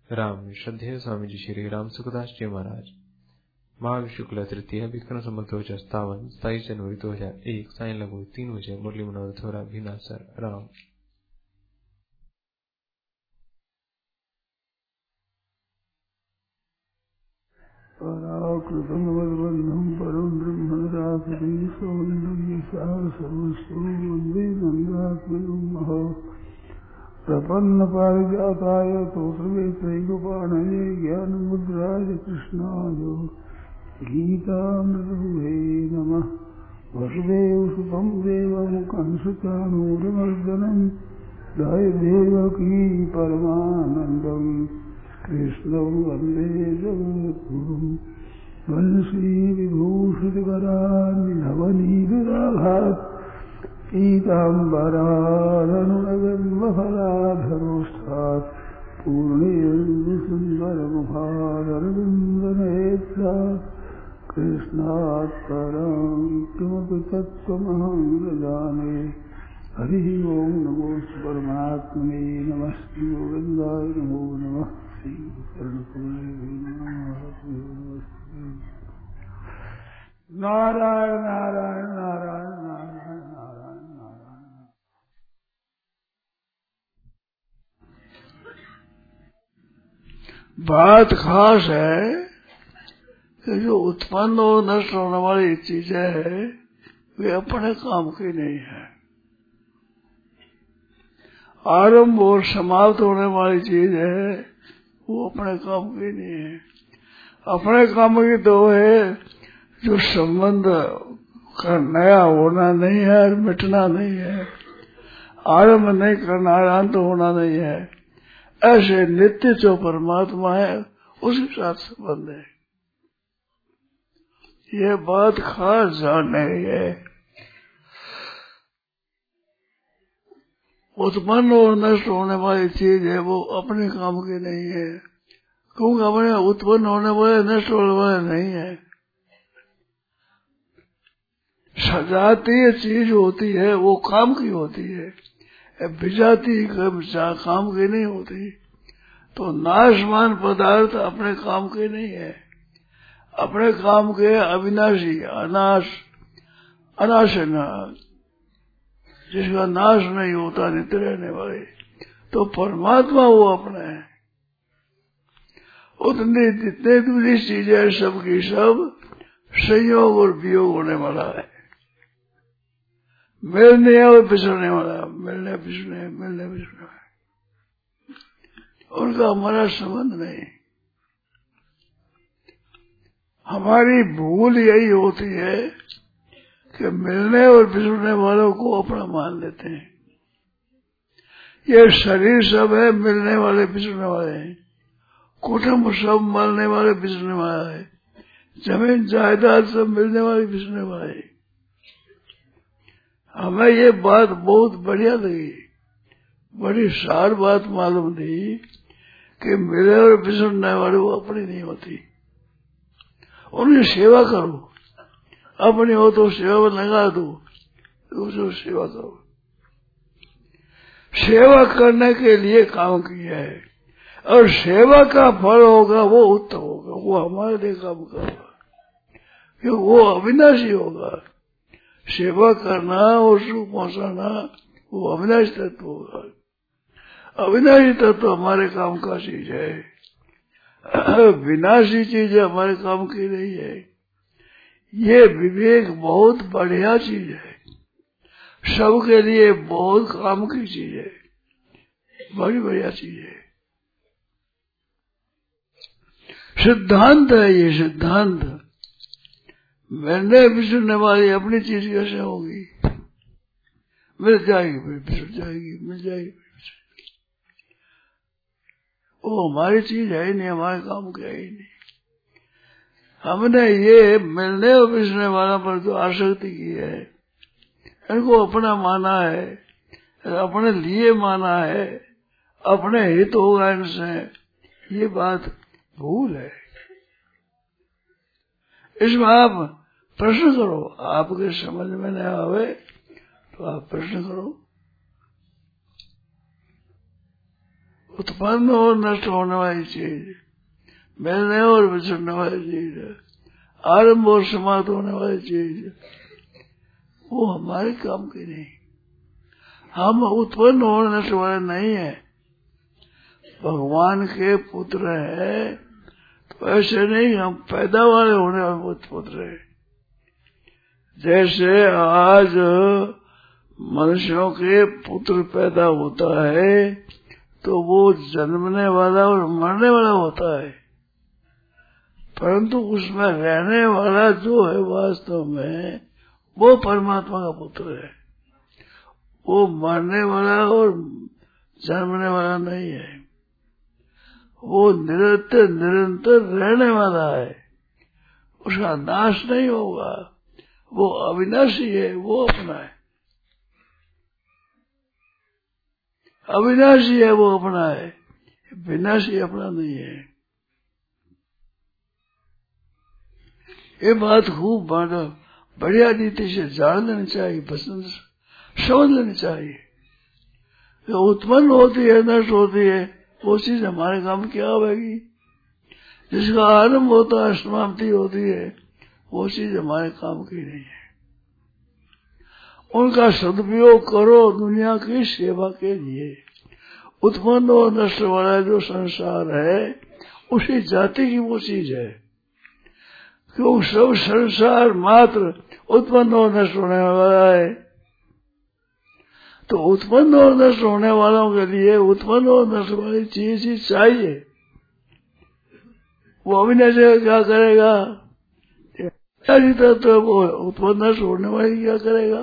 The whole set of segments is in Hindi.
राम श्रद्धेय स्वामी जी श्री राम सुखदास जी महाराज। माघ शुक्ल तृतीय विक्रम संवत 2057 27 जनवरी 2001 साय लगभग 3 बजे मुरली मनोरथ हो रहा भिनासर राम। पराकृतं वद्बन्धं परं ब्रह्मणरापति सौन्दर्यसारसर्वस्वं वन्दे नन्दात्मजं महा प्रपन्नपारिजाताय तोत्रवेत्रैकपाणये ज्ञानमुद्राय कृष्णाय गीतामृतदुहे नमः। वसुदेवसुतं देवं कंसचाणूरमर्दनं जयदेवकी परमानन्दम् कृष्णं वन्दे जगद्गुरुं। वंशीविभूषितकरान्नवनीतराभात् पीताम्बरादनुरगन्मफलाधरोष्ठात् पूर्णेन्दुसुन्दरमुखादरविन्दनेत्रात् कृष्णात् परं किमपि तत्त्वमहं न जाने। हरिः ओं नमो परमात्मने नमस्ते गोविन्दाय नमो नमः। नारायण नारायण नारायण नारायण नारायण नारायण। बात खास है कि जो उत्पन्न और नष्ट होने वाली चीजें है वे अपने काम की नहीं है। आरंभ और समाप्त होने वाली चीज है वो अपने काम की नहीं है। अपने काम की तो है जो संबंध का नया होना नहीं है, मिटना नहीं है, आरंभ नहीं करना, अंत होना नहीं है। ऐसे नित्य जो परमात्मा है उसी साथ संबंध है। ये बात खास जानने है। उत्पन्न और नष्ट होने वाली चीज है वो अपने काम की नहीं है, क्योंकि अपने उत्पन्न होने वाले नष्ट होने वाले नहीं है। सजातीय चीज होती है वो काम की होती है, विजातीय काम की नहीं होती। तो नाशमान पदार्थ अपने काम के नहीं है, अपने काम के अविनाशी अनाश जिसका नाश नहीं होता, नित्य रहने वाले। तो परमात्मा वो अपने है। उतनी जितने दूसरी चीजें सबकी सब संयोग और वियोग होने वाला है, मिलने और बिछड़ने वाला, मिलने बिछड़ने उनका हमारा संबंध नहीं। हमारी भूल यही होती है कि मिलने और बिछड़ने वालों को अपना मान लेते हैं। ये शरीर सब है मिलने वाले बिछड़ने वाले हैं, कुटुंब सब मरने वाले बिछड़ने वाले हैं, जमीन जायदाद सब मिलने वाले बिछड़ने वाले हैं। हमें ये बात बहुत बढ़िया लगी, बड़ी सार बात मालूम थी कि मिले और बिछड़ने वाले वो अपनी नहीं होती। उनकी सेवा करो, अपनी हो तो सेवा में लगा दो, दूसरों सेवा करो। सेवा करने के लिए काम किया है और सेवा का फल होगा वो उत्तम होगा, वो हमारे लिए काम करेगा क्योंकि वो अविनाशी होगा। सेवा करना और सुख पहुंचाना वो अविनाशी तत्व होगा। अविनाशी तत्व हमारे काम का चीज है, विनाशी चीज हमारे काम की नहीं है। ये विवेक बहुत बढ़िया चीज है, सबके लिए बहुत काम की चीज है, बड़ी बढ़िया चीज है। सिद्धांत है ये सिद्धांत। मिलने बिछड़ने वाली अपनी चीज कैसे होगी? मिल जाएगी फिर बिछड़ जाएगी, मिल जाएगी फिर बिछड़। वो हमारी चीज है ही नहीं, हमारे काम की है ही नहीं। हमने ये मिलने और बिछड़ने वाला पर जो आसक्ति की है, इनको अपना माना है, अपने लिए माना है, अपने हित होगा इनसे, ये बात भूल है। इसमें आप प्रश्न करो, आपके समझ में न आवे तो आप प्रश्न करो, उत्पन्न और नष्ट होने वाली चीज, मिलने और बिछड़ने वाली चीज, आरंभ और समाप्त होने वाली चीज, वो हमारे काम की नहीं। हम उत्पन्न और नष्ट वाले नहीं है, भगवान के पुत्र है, तो ऐसे नहीं हम पैदा वाले होने वाले पुत्र है। जैसे आज मनुष्यों के पुत्र पैदा होता है तो वो जन्मने वाला और मरने वाला होता है, परंतु उसमें रहने वाला जो है वास्तव में वो परमात्मा का पुत्र है। वो मरने वाला और जन्मने वाला नहीं है, वो निरंतर निरंतर रहने वाला है, उसका नाश नहीं होगा, वो अविनाशी है, वो अपना है, अविनाशी है, वो अपना है, विनाशी अपना नहीं है। ये बात खूब बढ़िया रीति से जान लेनी चाहिए, पसंद समझ लेनी चाहिए। जो उत्पन्न होती है नष्ट होती है वो चीज हमारे काम क्या होगी, जिसका आरंभ होता है समाप्ति होती है वो चीज हमारे काम की नहीं है। उनका सदुपयोग करो दुनिया की सेवा के लिए। उत्पन्न और नष्ट वाला जो संसार है उसी जाति की वो चीज है, क्यों सब संसार मात्र उत्पन्न और नष्ट होने वाला है। तो उत्पन्न और नष्ट होने वालों के लिए उत्पन्न और नष्ट वाली चीज ही चाहिए। वो अविनाशी क्या करेगा, तो वो उत्पन्न नष्ट होने वाली क्या करेगा।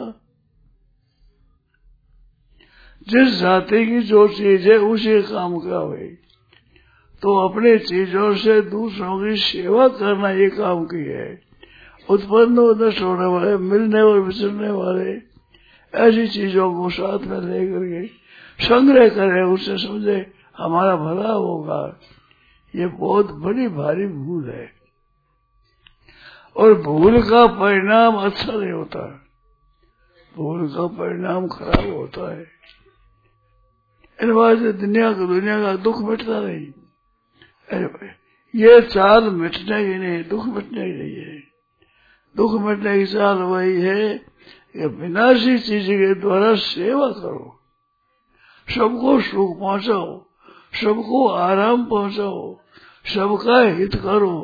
जिस जाति की जो चीज है उसी काम का हुए, तो अपने चीजों से दूसरों की सेवा करना ये काम की है। उत्पन्न और नष्ट होने वाले, मिलने और बिछड़ने वाले ऐसी चीजों को साथ में लेकर के संग्रह करे, उससे समझे हमारा भला होगा, ये बहुत बड़ी भारी भूल है। और भूल का परिणाम अच्छा नहीं होता, भूल का परिणाम खराब होता है। इन बात से दुनिया का दुख मिटता नहीं। अरे भाई ये चाल मिटने की नहीं, दुख मिटने की नहीं है। दुख मिटने की चाल वही है कि विनाशी चीज के द्वारा सेवा करो, सबको सुख पहुंचाओ, सबको आराम पहुंचाओ, सबका हित करो।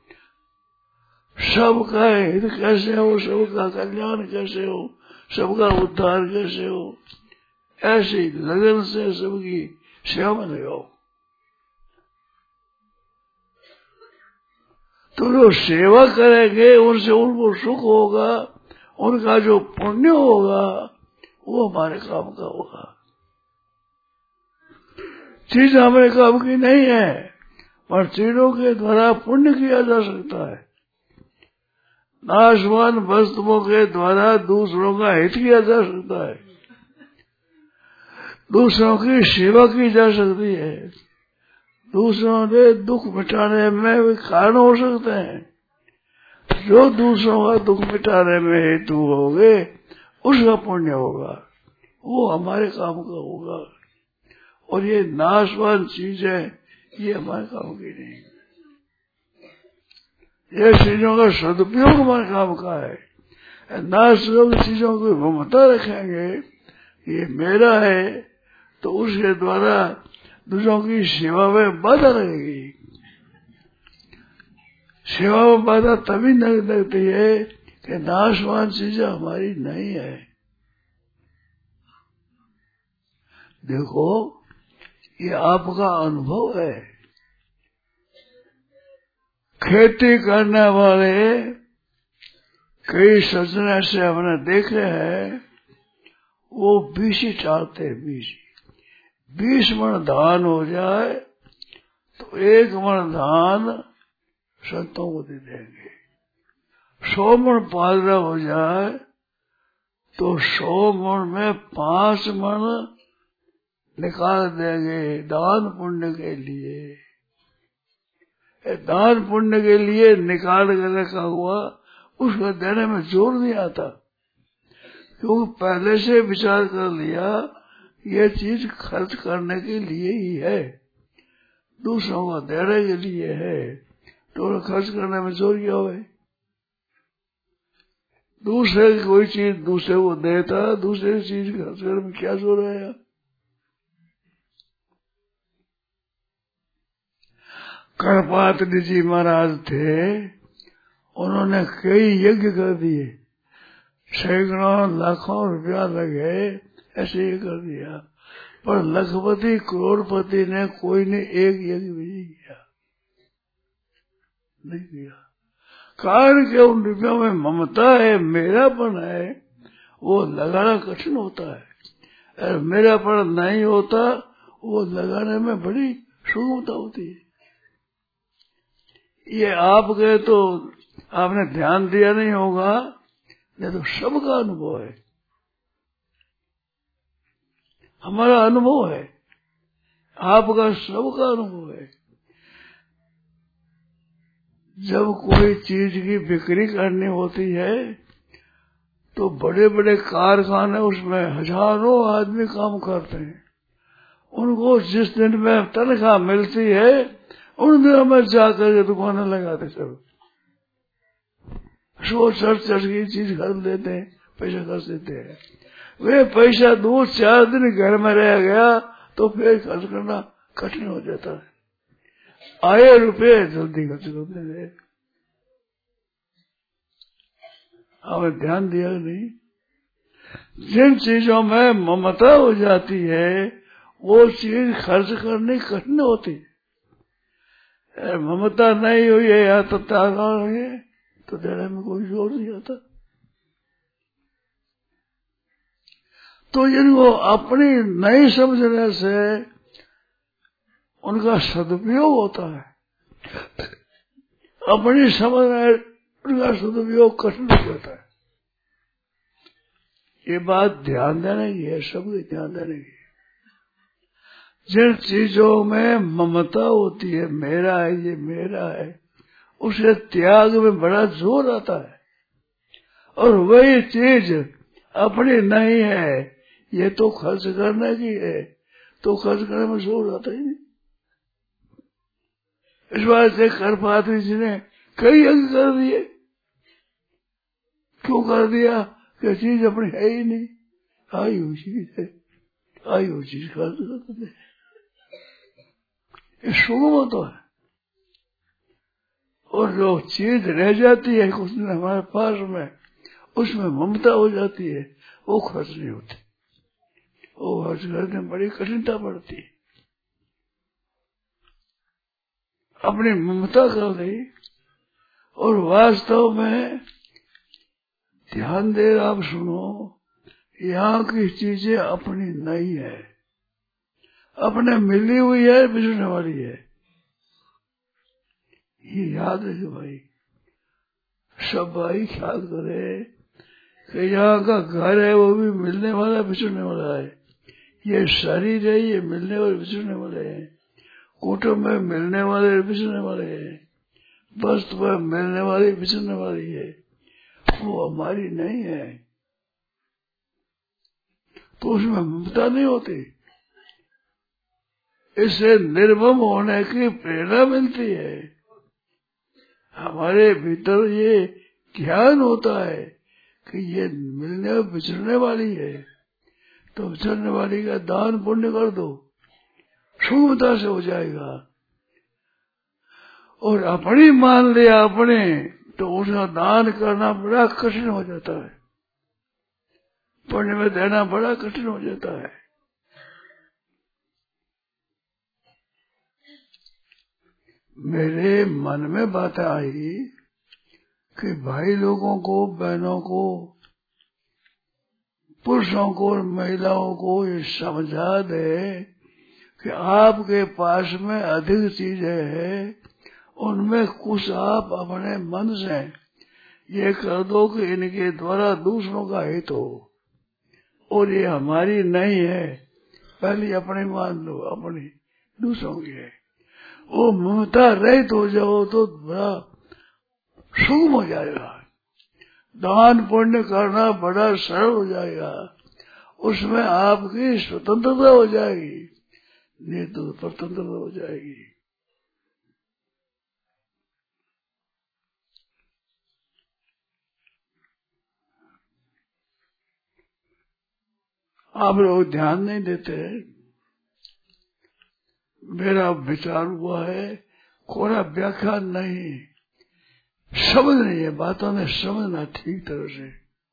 सबका हित कैसे हो, सबका कल्याण कैसे हो, सबका उद्धार कैसे हो, ऐसी लगन से सबकी सेवा में लगाओ। तो जो सेवा करेंगे उनसे उनको सुख होगा, उनका जो पुण्य होगा वो हमारे काम का होगा। चीज हमारे काम की नहीं है, पर चीजों के द्वारा पुण्य किया जा सकता है। नाशवान वस्तुओं के द्वारा दूसरों का हित किया जा सकता है, दूसरों की सेवा की जा सकती है, दूसरों के दुख मिटाने में भी कारण हो सकते हैं। जो दूसरों का दुख मिटाने में हेतु होगे उसका पुण्य होगा, वो हमारे काम का होगा। और ये नाशवान चीज है, ये हमारे काम की नहीं। ये चीजों का सदुपयोग हमारे काम का है। नाशवान चीजों की ममता रखेंगे, ये मेरा है, तो उसके द्वारा दूसरों की सेवा में बाधा लगेगी। सेवा में बाधा तभी लगती है कि नाशवान चीजें हमारी नहीं है। देखो ये आपका अनुभव है। खेती करने वाले कई सज्जन ऐसे हमने देखे हैं, वो बीसी चाहते हैं, बीसी 20 मन धान हो जाए तो 1 मन धान संतों को दे देंगे। 100 मन पादरा हो जाए तो 100 मन में 5 मन निकाल देंगे दान पुण्य के लिए। दान पुण्य के लिए निकाल कर रखा हुआ उसको देने में जोर नहीं आता, क्योंकि पहले से विचार कर लिया ये चीज खर्च करने के लिए ही है। दूसरों को देने के लिए है तो खर्च करने में चोर क्या हुए। दूसरे की कोई चीज दूसरे को देता, दूसरे की चीज खर्च करने में क्या चोर है। करपात्री जी महाराज थे, उन्होंने कई यज्ञ कर दिए, सैकड़ों लाखों रुपया लगे, ऐसे ही कर दिया, पर लखपति करोड़पति ने कोई ने एक यज्ञ भी नहीं किया, नहीं किया। कारण के उन रुपयों में ममता है, मेरापन है, वो लगाना कठिन होता है। अगर मेरापन नहीं होता वो लगाने में बड़ी सुगमता होती है। ये आप गए तो आपने ध्यान दिया नहीं होगा, ये तो सबका अनुभव है, हमारा अनुभव है, आपका सबका अनुभव है। जब कोई चीज की बिक्री करनी होती है तो बड़े बड़े कारखाने, उसमें हजारों आदमी काम करते हैं, उनको जिस दिन में तनख्वाह मिलती है उन दिनों में जाकर के दुकानें लगाते सब, सोच चढ़ की चीज खरीद लेते हैं, पैसा खर्च देते हैं। वे पैसा 2-4 दिन घर में रह गया तो फिर खर्च करना कठिन हो जाता है। आए रुपये जल्दी खर्च करते हैं। आपने ध्यान दिया नहीं? जिन चीजों में ममता हो जाती है वो चीज खर्च करनी कठिन होती है। ममता नहीं हुई है या तो तागा है तो देने में कोई जोर नहीं आता। तो जिनको अपनी नहीं समझने से उनका सदुपयोग होता है, अपनी समझने उनका सदुपयोग कठिन हो जाता है। ये बात ध्यान देने की है, सबको ध्यान देने की। जिन चीजों में ममता होती है, मेरा है, ये मेरा है, उसे त्याग में बड़ा जोर आता है। और वही चीज अपनी नहीं है, ये तो खर्च करने की है, तो खर्च करने में जोर आता ही नहीं। इस बात से करपात्री जी ने कई यज्ञ कर दिए। क्यों कर दिया? कि चीज अपनी है ही नहीं, आई हुई चीज है, आई हुई चीज खर्च करते हैं। ये सुगम तो है। और जो चीज रह जाती है कुछ दिन हमारे पास में, उसमें ममता हो जाती है, वो खर्च नहीं होती, वो खर्च करने में बड़ी कठिनता पड़ती है। अपनी ममता कर दी। और वास्तव में ध्यान दे, आप सुनो, यहाँ की चीजें अपनी नहीं है, अपने मिली हुई है, बिछड़ने वाली है। ये याद रखे भाई, सब भाई ख्याल करे कि यहाँ का घर है वो भी मिलने वाला, बिछड़ने वाला है। ये शरीर है, ये मिलने वाले बिछड़ने वाले हैं। कुटुंब में मिलने वाले बिछड़ने वाले हैं, वस्तु में मिलने वाली बिछड़ने वाली है, वो हमारी नहीं है। तो उसमें ममता नहीं होती, इससे निर्मम होने की प्रेरणा मिलती है। हमारे भीतर ये ज्ञान होता है कि ये मिलने और बिछड़ने वाली है, तो बिछड़ने वाली का दान पुण्य कर दो, सुगमता से हो जाएगा। और अपनी मान लिया अपने, तो उसका दान करना बड़ा कठिन हो जाता है, पुण्य में देना बड़ा कठिन हो जाता है। मेरे मन में बात आई कि भाई लोगों को, बहनों को, पुरुषों को और महिलाओं को ये समझा दे कि आपके पास में अधिक चीजें हैं, उनमें कुछ आप अपने मन से ये कर दो कि इनके द्वारा दूसरों का हित हो, और ये हमारी नहीं है, पहले अपनी मान लो, अपनी दूसरों की है। वो ममता रहित हो जाओ तो बड़ा सुगम हो जाएगा, दान पुण्य करना बड़ा सरल हो जाएगा, उसमें आपकी स्वतंत्रता हो जाएगी, नहीं तो स्वतंत्रता हो जाएगी। आप लोग ध्यान नहीं देते। मेरा विचार हुआ है, कोई व्याख्या नहीं, समझ नहीं है, बातों में समझना ठीक तरह से।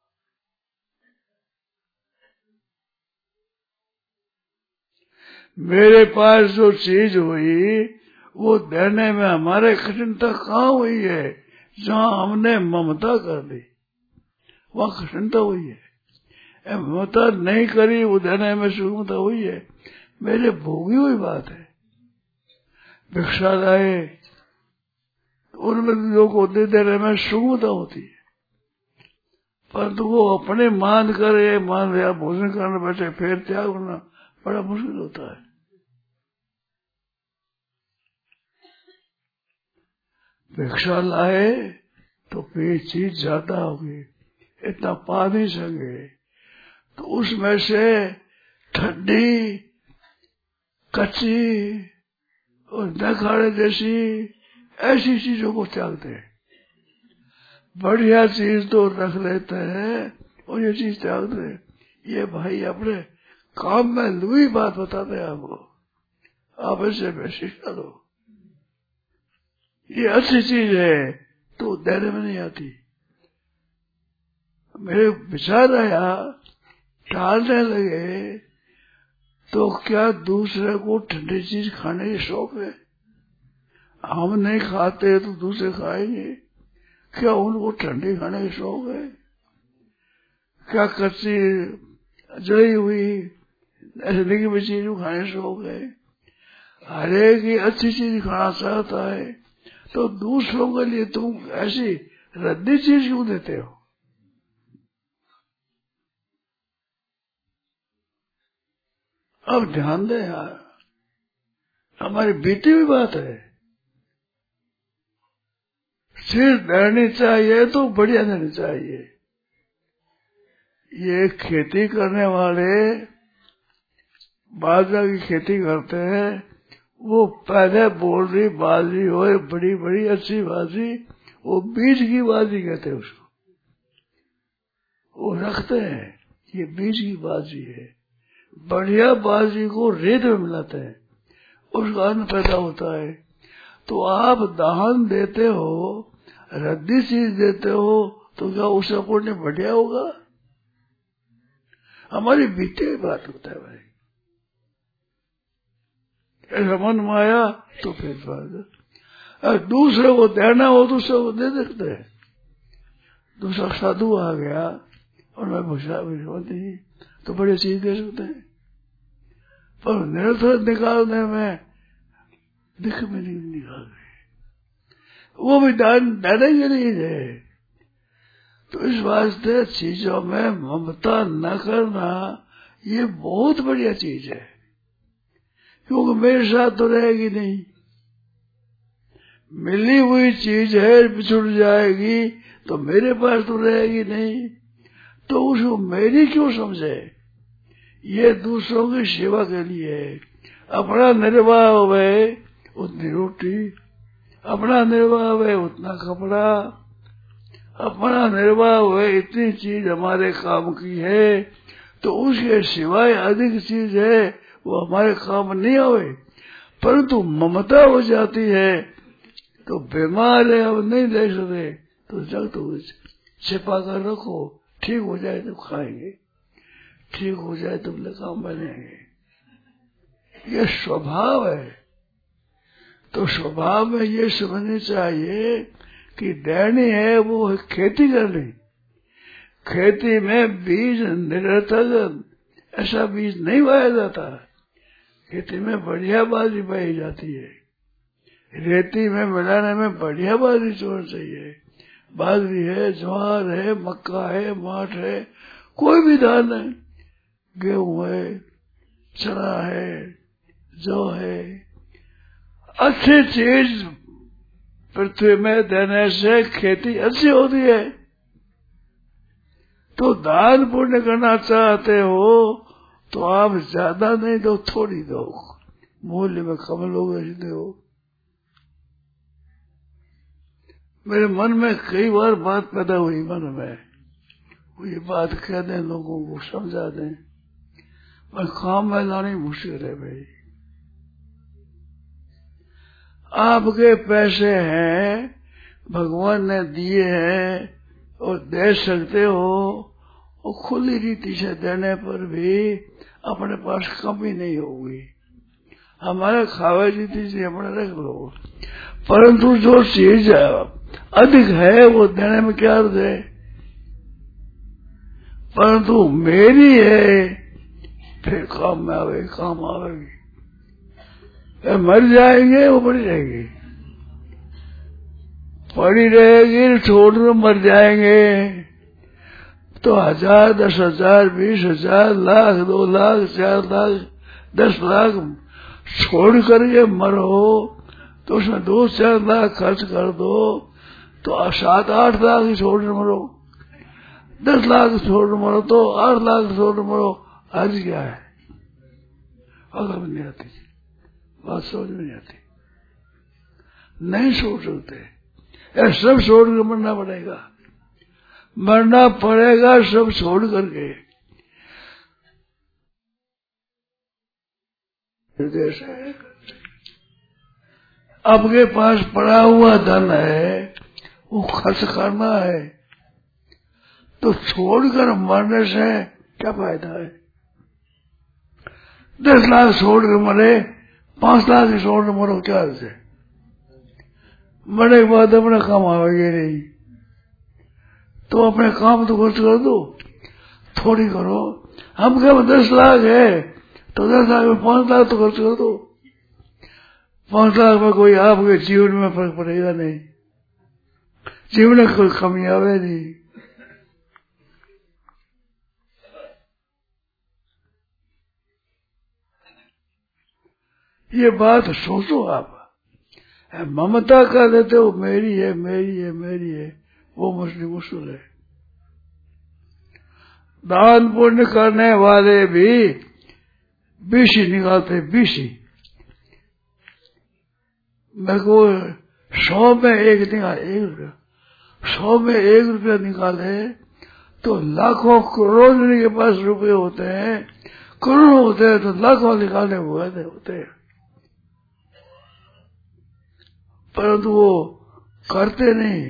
मेरे पास जो चीज हुई वो देने में हमारे कठिनता कहाँ हुई है? जहाँ हमने ममता कर दी वहाँ कठिनता हुई है। ममता नहीं करी वो देने में सुगमता हुई है। मेरे भोगी हुई बात है। भिक्षा लाए उनमें लोग को दे देने में सुगमता होती है, परंतु वो अपने मान करे, मान लिया भोजन करने बैठे फिर त्याग करना बड़ा मुश्किल होता है। भिक्षा लाए तो फिर चीज ज्यादा होगी, इतना पा नहीं सके, तो उसमें से ठंडी कच्ची और न खाने जैसी ऐसी चीजों को त्यागते हैं। बढ़िया चीज तो रख लेते हैं और ये चीज त्यागते हैं। ये भाई अपने काम में लुई बात बताते हैं आपको, आप ऐसे वैसे करो। ये अच्छी चीज है तो देने में नहीं आती। मेरे विचार आया, टालने लगे तो क्या दूसरे को ठंडी चीज खाने की शौक है? हम नहीं खाते तो दूसरे खाएंगे। क्या उनको ठंडी खाने की शौक है? क्या कच्ची जली हुई ऐसे लगी हुई चीज खाने की शौक है? हर एक ही अच्छी चीज खाना चाहता है, तो दूसरों के लिए तुम ऐसी रद्दी चीज क्यों देते हो? अब ध्यान दें यार, हमारी बीती हुई बात है। सिर्फ देनी चाहिए तो बढ़िया देनी चाहिए। ये खेती करने वाले बाजरा की खेती करते हैं, वो पहले बोल रही बाजरी हो बड़ी बड़ी अच्छी बाजरी, वो बीज की बाजरी कहते हैं उसको, वो रखते हैं ये बीज की बाजरी है। बढ़िया बाजरी को रेत में मिलाते हैं, उसका अन्न पैदा होता है। तो आप दान देते हो, रद्दी चीज देते हो, तो क्या उसका पुण्य बढ़िया होगा? हमारी बीते हुई बात होता है भाई। ऐसा मन में आया तो फिर बात, दूसरे को देना हो दूसरे को दे देते हैं। दूसरा साधु आ गया और मैं भूषा भी तो बड़ी चीज दे सकते हैं, पर निरंतर निकालने में दिख में नहीं निकाल रहे, वो भी दान देने के लिए है। तो इस वास्ते चीजों में ममता न करना ये बहुत बढ़िया चीज है, क्योंकि मेरे साथ तो रहेगी नहीं। मिली हुई चीज है, बिछुड़ जाएगी तो मेरे पास तो रहेगी नहीं, तो उसको मेरी क्यों समझे? ये दूसरों की सेवा के लिए है। अपना निर्वाह हुए उतनी रोटी, अपना निर्वाह हुए उतना कपड़ा, अपना निर्वाह हुए इतनी चीज हमारे काम की है, तो उसके सिवाय अधिक चीज है वो हमारे काम नहीं आवे। परंतु ममता हो जाती है तो बीमार है, अब नहीं दे सकते, तो जग तो छिपा कर रखो, ठीक हो जाए तो खाएंगे, ठीक हो जाए तो काम बनेंगे। ये स्वभाव है। तो स्वभाव में ये समझनी चाहिए कि देनी है वो है खेती करनी। खेती में बीज निरर्थक ऐसा बीज नहीं बोया जाता। खेती में बढ़िया बाजरी बोई जाती है, रेती में मिलाने में बढ़िया बाजरी छोड़ना चाहिए। बाजरी है, ज्वार है, मक्का है, माठ है, कोई भी धान है, गेहूं है, चना है, जौ है, अच्छी चीज पृथ्वी में देने से खेती अच्छी होती है। तो दान पुण्य करना चाहते हो तो आप ज्यादा नहीं दो, थोड़ी दो, मूल्य में कम लोग ऐसे हो। मेरे मन में कई बार बात पैदा हुई, मन में वो ये बात कह दें, लोगों को समझा दें, पर काम में लानी मुश्किल है भाई। आपके पैसे हैं, भगवान ने दिए हैं और दे सकते हो, और खुली रीति से देने पर भी अपने पास कमी नहीं होगी। हमारे खावे रीति से अपने रख लो, परंतु जो चीज अधिक है वो देने में क्या अर्थ है। परंतु मेरी है फिर काम में आवेगी, काम आवेगी। मर जाएंगे वो पड़ी रहेगी, पड़ी रहेगी, छोड़ मर जाएंगे तो 1000, 10,000, 20,000, लाख, 2 लाख, 4 लाख, 10 लाख छोड़ करके मरो तो उसमें 2-4 लाख खर्च कर दो तो 7-8 लाख ही छोड़ मरो। 10 लाख छोड़ मरो तो 8 लाख छोड़ मरो। आज क्या है, अगर नहीं आती बात, समझ में नहीं आती, नहीं सोच सकते। ये सब छोड़ कर मरना पड़ेगा, मरना पड़ेगा सब छोड़ करके। निर्देश है, आपके पास पड़ा हुआ धन है वो खर्च करना है, तो छोड़कर मरने से क्या फायदा है। 10 लाख छोड़कर मरे, 5 लाख छोड़कर मरो, क्या से मरने के बाद अपना काम आवेगा नहीं, तो अपने काम तो खर्च कर दो, थोड़ी करो। हम क्या 10 लाख है तो 10 लाख में 5 लाख तो खर्च कर दो। 5 लाख में कोई आपके जीवन में फर्क पड़ेगा नहीं, जीवन में कोई कमी आवे नहीं। ये बात सोचो आप। ममता कर देते हो मेरी है, मेरी है, मेरी है, वो मुश्किल है। दान पुण्य करने वाले भी बीसी निकालते, बीसी। मेरे को 100 में 1 निकाल, 1 रुपया, 100 में 1 रुपया निकाले तो लाखों करोड़ के पास रुपए होते हैं, करोड़ होते हैं तो लाखों निकालने होते हैं, परंतु वो करते नहीं।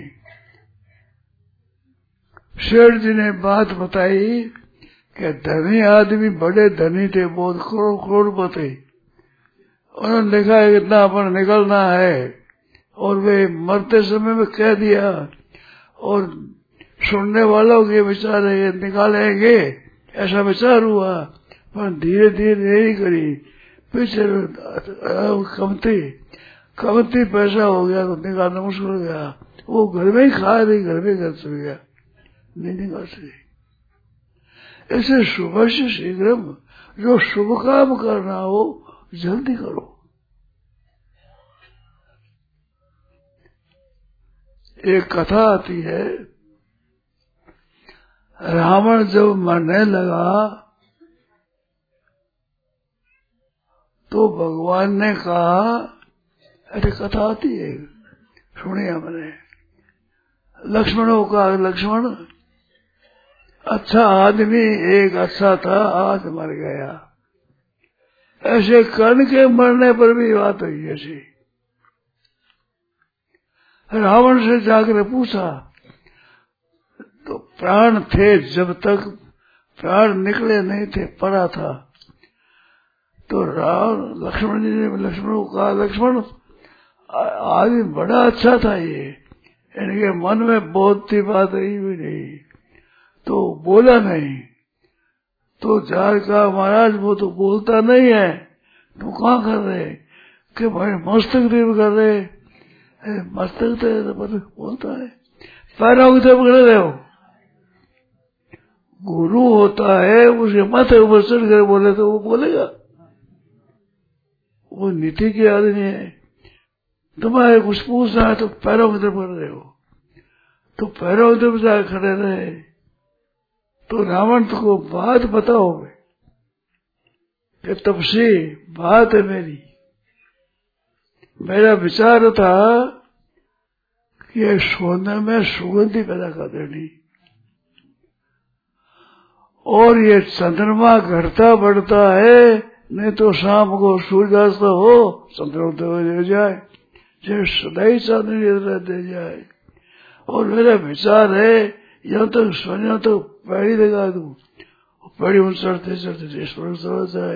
शेठ जी ने बात बताई कि धनी आदमी बड़े धनी थे, बहुत करोड़पति, उन्होंने लिखा है कितना अपन निकलना है, और वे मरते समय में कह दिया, और सुनने वालों के विचार है निकालेंगे, ऐसा विचार हुआ, पर धीरे धीरे नहीं करी, पीछे कमती पैसा हो गया तो निकालना मुश्किल हो गया। वो घर में ही खा रही, घर में खर्च हो गया, नहीं निकाल सके। ऐसे शुभ से शीघ्र जो शुभ काम करना हो जल्दी करो। एक कथा आती है, रावण जब मरने लगा तो भगवान ने कहा, अरे कथा आती है सुनिए मैंने, लक्ष्मण को कहा, लक्ष्मण अच्छा आदमी एक अच्छा था, आज मर गया। ऐसे कर्ण के मरने पर भी बात हुई ऐसी। रावण से जाकर पूछा तो प्राण थे, जब तक प्राण निकले नहीं थे पड़ा था। तो लक्ष्मण जी ने लक्ष्मण को कहा, लक्ष्मण आदमी बड़ा अच्छा था, ये इनके मन में बहुत सी बात रही भी नहीं, तो बोला नहीं। तो जार का महाराज वो तो बोलता नहीं है, तुम कहाँ कर रहे कि भाई मस्तक देव कर रहे, मस्तक तो बोलता है, पैरों की तरफ कर रहे हो। गुरु होता है, उसके माथे ऊपर चढ़ कर बोले तो वो बोलेगा, वो नीति के आदमी है। तुम्हारे कुछ पूछना है तो पैरों की तरफ कर रहे हो, तो पैरों की तरफ जाकर खड़े रहे। तो रावण को बात बताओ कि तपसी बात है मेरा विचार था कि सोने में सुगंधी पैदा कर देनी, और ये चंद्रमा घटता बढ़ता है, नहीं तो शाम को सूर्यास्त हो चंद्रोदय हो जाए, जो सदाई चांदनी रहते जाए। और मेरा विचार है यहाँ तक सोने तो पैड़ी लगा दूं, पैड़ी में चढ़ते चढ़ते देश पर चला जाए,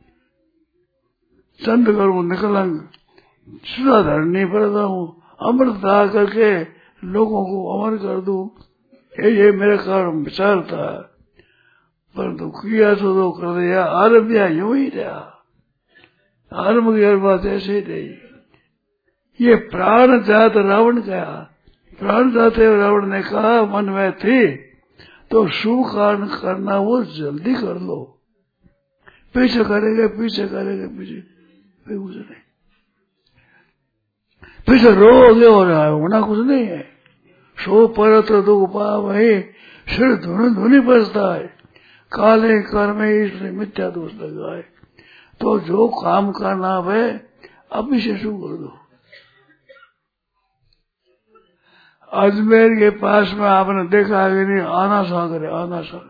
चंद करूं निकलंग सुधा धरनी पड़ता हूँ, अमृत दा करके लोगों को अमर कर दूं, ये मेरा कारण विचार था। परंतु किया तो कर दिया, आरम्भ यूं ही रहा, आरम्भ की हर बात ऐसे ही रही। ये प्राण जात रावण का, प्राण जाते रावण ने कहा मन में थी तो शुभ कारण करना वो जल्दी कर लो, पीछे करेंगे पीछे करेंगे पीछे कुछ नहीं, पीछे रोगे हो रहा है, होना कुछ नहीं है। सो परत दुख पावहि सिर धुन धुनी बजता है, काले कर्म इसलिए मिथ्या दोष लगाए। तो जो काम करना है अभी से शुरू कर दो। अजमेर के पास में आपने देखा है कि नहीं, आना सागर है, आना सागर।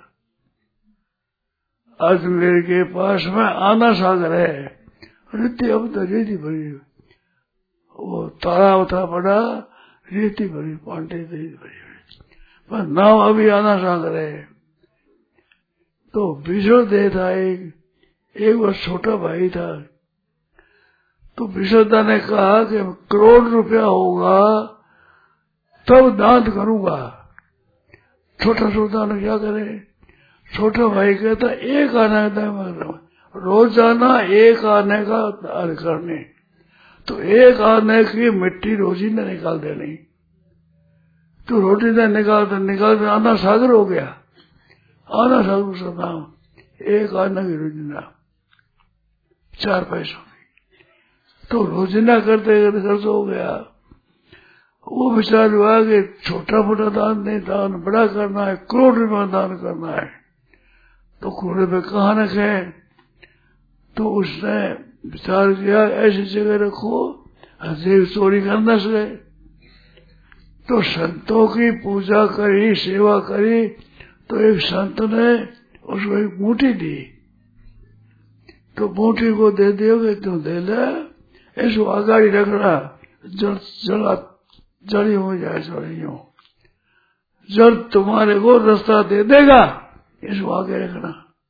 अजमेर के पास में आना सागर है, रेती अब तो रेती भरी, वो तालाब था बड़ा, रेती भरी, पांटे रेती भरी, पर नाव अभी आना सागर है। तो विश्वदेव था एक बार छोटा भाई था, तो विश्वदा ने कहा कि करोड़ रुपया होगा तब दान करूंगा। छोटा छोटा ने क्या करे, छोटा भाई कहता एक आने का रोजाना एक आने का दान करने, तो एक आने की मिट्टी रोजी ने निकाल देनी, तो रोटी ने निकाल आना सागर हो गया, आना सागर का नाम, एक आना की रोजिना 4 पैसों की, तो रोजिना करते करते खर्च हो गया। वो विचार हुआ कि छोटा मोटा दान नहीं, दान बड़ा करना है, करोड़ रुपया दान करना है, तो करोड़ रुपये कहाँ रखे। तो उसने विचार किया ऐसी जगह रखो जेब चोरी करना से। तो संतों की पूजा करी, सेवा करी, तो एक संत ने उसको एक बूटी दी, तो बूटी को दे दियोगे तुम दे ले, ऐसो आगाड़ी रखना, जड़ी हो जाए जड़ियों, जल तुम्हारे को रास्ता दे देगा, इसको आगे रखना।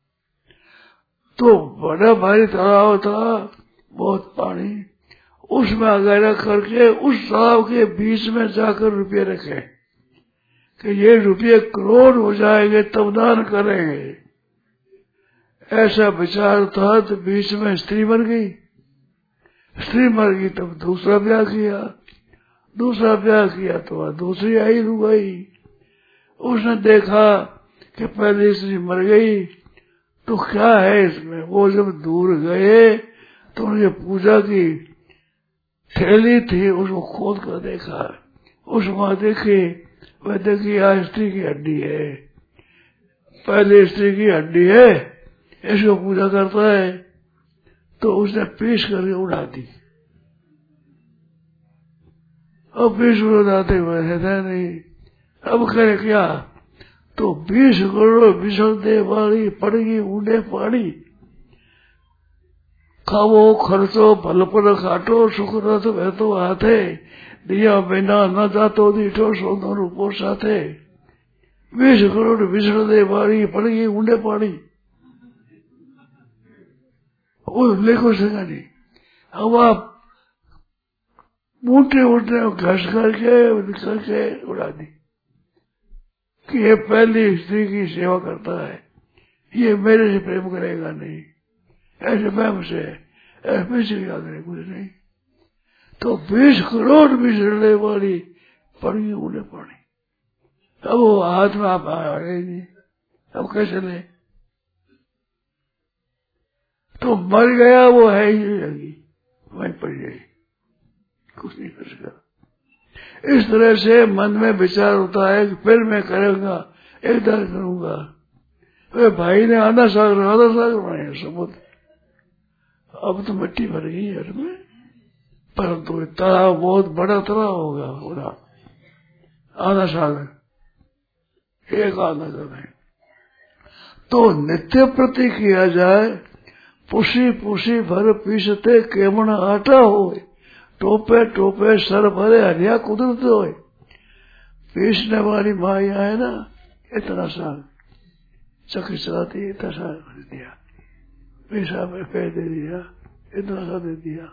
तो बड़ा भारी तालाब था, बहुत पानी, उसमें आगे रख करके उस तालाब के बीच में जाकर रुपये रखे कि ये रुपये करोड़ हो जाएंगे तब दान करेंगे। ऐसा विचार था, तो बीच में स्त्री मर गई, स्त्री मर गई तब दूसरा ब्याह किया, दूसरा ब्याह किया तो दूसरी आई रुगाई। उसने देखा कि पहली स्त्री मर गई, तो क्या है इसमें। वो जब दूर गए तो उनकी पूजा की थैली थी, उसको खोद कर देखा, उसमें देखी, वह देखी आज स्त्री की हड्डी है, पहले स्त्री की हड्डी है, इसको पूजा करता है। तो उसने पीस करके उड़ा दी। अब 20 उड़ाते हुए रहता नहीं, अब करे क्या, तो 20 करोड़ विसर्दे वाली पड़गी ऊंडे पाड़ी, खावो खर्चो भल पर खाटो, सुख रथ बहतो हाथे, दिया बिना न जातो दीठो सोनो रूपो साथे। 20 करोड़ विसर्दे वाली पड़गी ऊंडे पाड़ी, वो लेको सका नहीं। अब आप मोटे उठने घस करके उड़ा दी कि ये पहली स्त्री की सेवा करता है, ये मेरे से प्रेम करेगा नहीं, ऐसे मैं से ऐसे क्या करे, कुछ नहीं। तो 20 करोड़ बिछड़ने वाली पड़ी उन्हें पड़ी, अब वो हाथ में आप आ गए नहीं, अब कैसे ले। तो मर गया वो, है ही लगी वहीं पड़ गई, कुछ नहीं कर सका। इस तरह से मन में विचार होता है कि फिर मैं करूंगा, एक दान करूंगा। तो भाई ने आधा सागर बनाया समुद्र, अब तो मिट्टी भर गई है उसमें, परंतु तालाब बहुत बड़ा तालाब होगा, बड़ा आधा सागर, एक आधा कर रहे। तो नित्य प्रति किया जाए। पुसी पुसी भर पीसते केवण आटा होए, टोपे टोपे सर भरे हरिया कुदरत होए। पीसने वाली माया है ना, इतना सा चक्की चलाती, इतना सा कर दिया, पैसा में कह दे दिया, इतना सा दे दिया।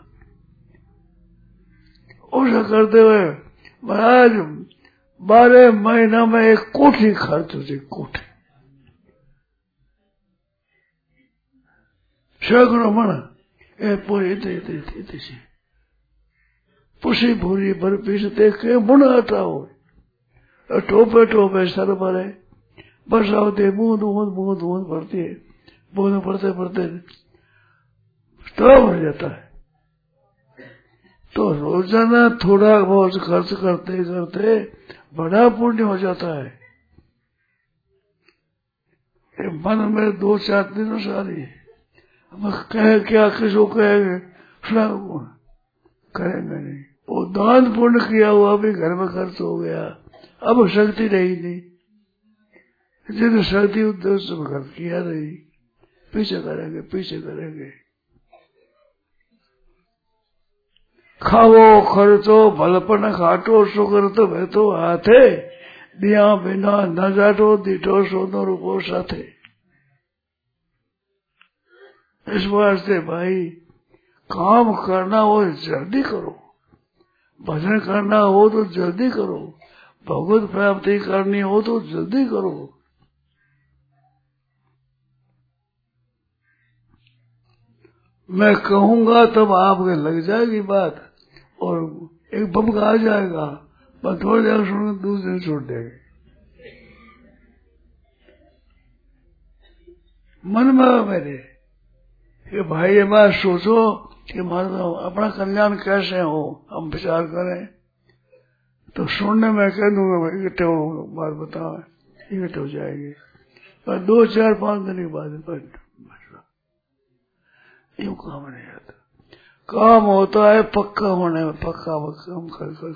उसे करते हुए महाराज 12 महीना में एक कोठी खर्च होती, कोठी सैकड़ों मन पूरी इतनी पुसी भूरी भर पीसते के बुन आता हो, टोपे टोपे सर भरे, बरसा होती बूंद बूंद बूंद बूंद पड़ती है, बूंद पड़ते पड़ते तो भर जाता है। तो रोजाना थोड़ा बहुत खर्च करते करते बड़ा पुण्य हो जाता है। मन में 2-4 दिनों सारी हम कहे क्या, किसको कहेंगे, सुना कौन करेंगे नहीं। वो दान पुण्य किया हुआ भी घर में खर्च हो गया, अब शक्ति रही नहीं, जिन शक्ति उद्देश्य में खर्च किया नहीं, पीछे करेंगे पीछे करेंगे। खावो खर्चो भलपन खाटो सुकरत भेतो हाथे, दिया बिना न जाटो दीठो सोनो रूपो साथे। इस वास्ते भाई काम करना हो जल्दी करो, भजन करना हो तो जल्दी करो, भगवत प्राप्ति करनी हो तो जल्दी करो। मैं कहूंगा तब आपके लग जाएगी बात, और एक बम आ जाएगा, बस थोड़ी देर सुन दूसरे दिन छोड़ देंगे। मन में मेरे कि भाई ये बात सोचो कि हमारा अपना कल्याण कैसे हो, हम विचार करें। तो सुनने में कह दूंगा भाई इकट्ठे हो, बात बताओ, इकट्ठे हो जाएंगे, पर 2-4-5 दिन के बाद यूं काम नहीं आता। काम होता है पक्का होने में, पक्का हम कर।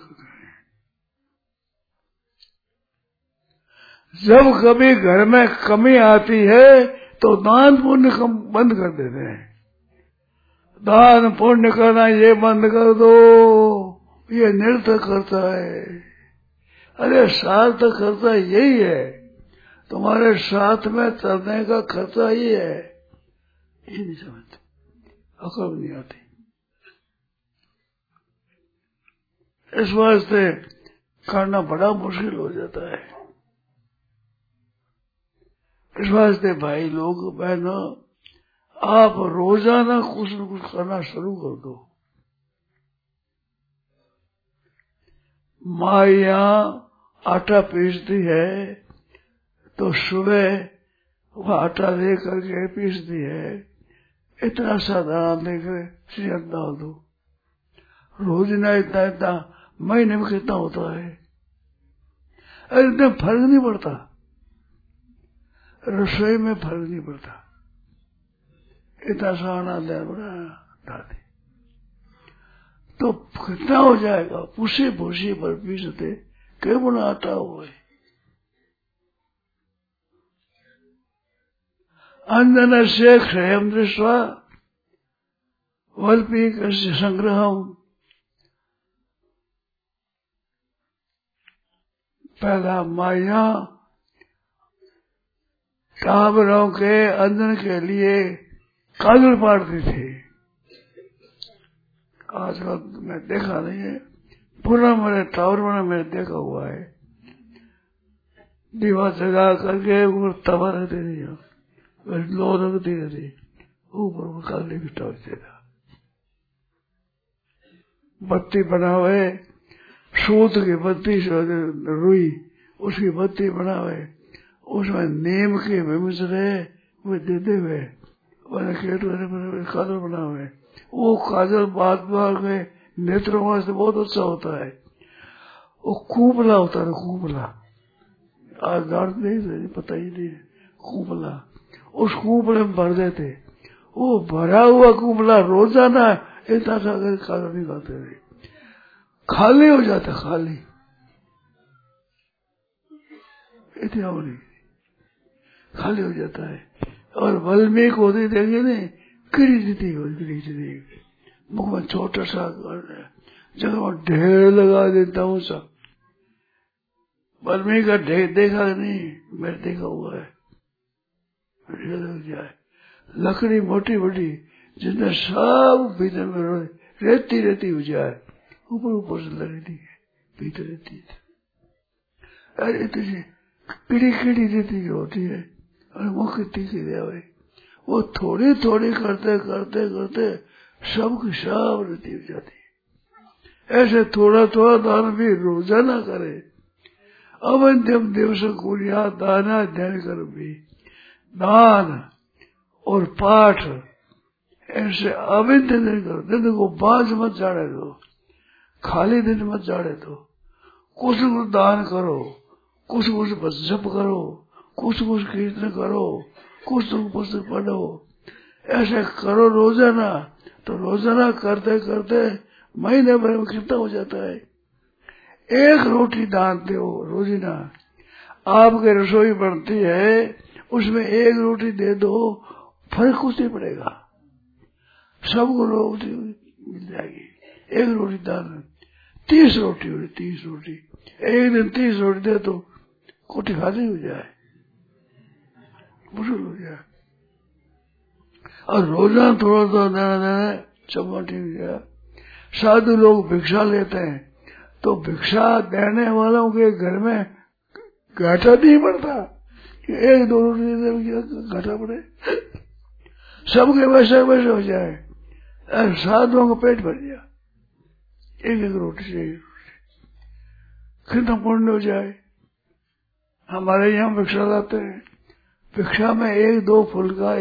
जब कभी घर में कमी आती है तो दान पुण्य बंद कर देते हैं। दान पुण्य करना ये बंद कर दो, ये निरर्थक करता है। अरे सार्थक खर्चा यही है, तुम्हारे साथ में चलने का खर्चा ही है, ये नहीं समझते, अकल नहीं आती। इस वास्ते करना बड़ा मुश्किल हो जाता है। इस वास्ते भाई लोग बहनों, आप रोजाना कुछ न कुछ करना शुरू कर दो। माँ यहाँ आटा पीसती है तो सुबह वो आटा दे करके पीसती है, इतना सा दाना देकर सिर डाल दो। रोज ना इतना इतना, महीने में कितना होता है, अरे इतना फर्क नहीं पड़ता, रसोई में फर्क नहीं पड़ता, इतना सा आना दे दादी तो कितना हो जाएगा। पुसे भूसी पर पीसते कई गुना आटा हुआ। अंजन से क्षयम दृष्टवा वल्पीक संग्रहम, पहला माया टावरों के अंजन के लिए काजल पाड़ती थी। आजकल मैं देखा नहीं है, पूरा मेरे टावर में मैंने देखा हुआ है, दीवा जगा करके ऊपर तवा रहती थी, लो रखती रहती, ऊपर कागली की टावर देगा। बत्ती बना हुए, सूत की बत्ती, रुई उसकी बत्ती बना हुए, उसमें नीम के मिश्रे वे देते हुए काजल बना हुए। वो काजल बाद में नेत्रों वास्ते बहुत अच्छा होता है। वो खूबला होता है, खूबला, आज जानते नहीं, पता ही नहीं, खूबला, उस खूबले में भर देते। वो भरा हुआ खूबला रोजाना इतना सा काजल नहीं खाते थे, खाली हो जाता, खाली इतना नहीं। खाली हो जाता है। और वाल्मीकि होती देंगे न कीड़ी देती है, मुख में छोटा सा जगह में ढेर लगा देता हूँ सब। वाल्मीकि का ढेर देखा नहीं, मैंने देखा हुआ है, ढेर लग जाए, लकड़ी मोटी मोटी जिसमें सब भीतर में रेती रेती हो जाए, ऊपर ऊपर से लगती है, भीतर रहती है। अरे तुझे कीड़ी कीड़ी रहती होती है और मुख तीखी दे, वो थोड़ी थोड़ी करते करते करते सबकी सब रहती हो जाती है। ऐसे थोड़ा थोड़ा दान भी रोजाना करे। अवंत्यम दिवस कुरिया दाना ध्यान कर भी, दान और पाठ ऐसे अविद्य दिन करो। दिन को बाज मत जाने दो, खाली दिन मत जाने दो। कुछ कुछ दान करो, कुछ कुछ जप करो, कुछ कुछ कीर्तन करो, कुछ पुस्तक पढ़ो, ऐसे करो रोजाना। तो रोजाना करते करते महीने भर में कितना हो जाता है। एक रोटी दान दो रोजाना। आपके रसोई बनती है, उसमें एक रोटी दे दो, फर्क कुछ नहीं पड़ेगा, सबको रोटी मिल जाएगी। एक रोटी दान, 30 रोटी हो, 30 रोटी एक दिन 30 रोटी दे तो कोठी खाली हो जाए, मुश्किल हो जाए। और रोजाना थोड़ा थोड़ा दाना देना चमटी हो जाए। साधु लोग भिक्षा लेते हैं तो भिक्षा देने वालों के घर में घाटा नहीं पड़ता, एक दो रोटी घाटा पड़े, सबके वैसे वैसे हो जाए। साधुओं का पेट भर गया, एक एक रोटी से कितना पुण्य हो जाए। हमारे यहाँ भिक्षा लाते हैं, भिक्षा में एक दो फुल्का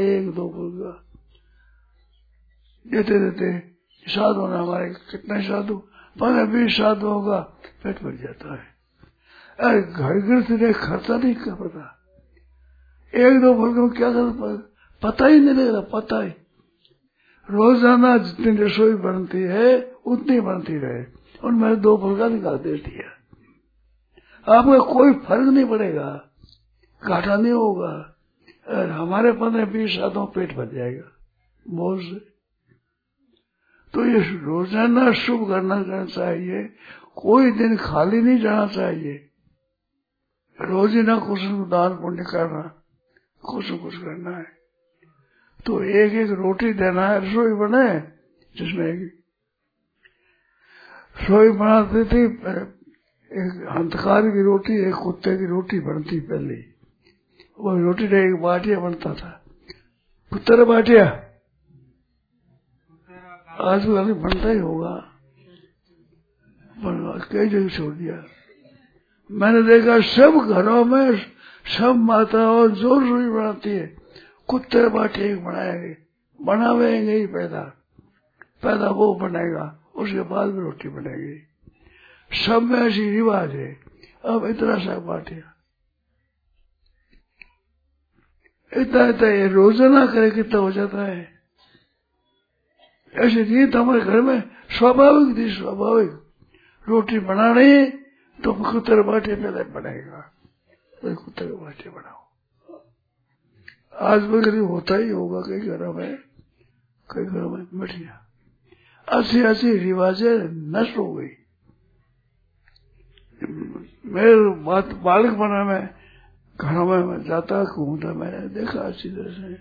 देते देते साधु ने हमारे कितने साधु 15-20 साधुओं का पेट भर जाता है। अरे घर घर से खर्चा नहीं कर पता, एक दो फुल्का में क्या कर पता ही नहीं लगता, पता ही। रोजाना जितनी रसोई बनती है उतनी बनती रहे, उनमें 2 फुल्का निकाल देती है। आपका कोई फर्क नहीं पड़ेगा, घाटा नहीं होगा। हमारे 15-20 साधुओं पेट भर जाएगा बोझ से। तो ये रोजाना शुभ करना चाहिए, कोई दिन खाली नहीं जाना चाहिए। रोज ही ना कुछ दान पुण्य करना, कुछ न कुछ करना है। तो एक एक रोटी देना है। रसोई बने जिसमें रसोई बनाती थी, एक हंतकार की रोटी, एक कुत्ते की रोटी बनती पहले, वो रोटी का एक बाटिया बनता था, कुत्ते बाटिया आजकल बनता ही होगा, कई जगह छोड़ दिया। मैंने देखा सब घरों में सब माताओं जो रसोई बनाती है कुत्ते बाटिया एक बनावेंगे ही, पैदा वो बनेगा, उसके बाद में रोटी बनेगी। सब में ऐसी रिवाज है। अब इतना सा बाटिया, इतना ये रोजाना करे कितना हो जाता है। ऐसी रीत हमारे घर में स्वाभाविक थी, स्वाभाविक। रोटी बनानी तो कुत्ते बाटे पहले बनेगा, तो कुत्ते बाटे बनाओ। आज भी करीब होता ही होगा कई घरों में मिठिया। ऐसी रिवाजें नष्ट हो गई। मेरे बालक बना में घरों में मैं जाता घूमता, मैंने देखा अच्छी तरह से।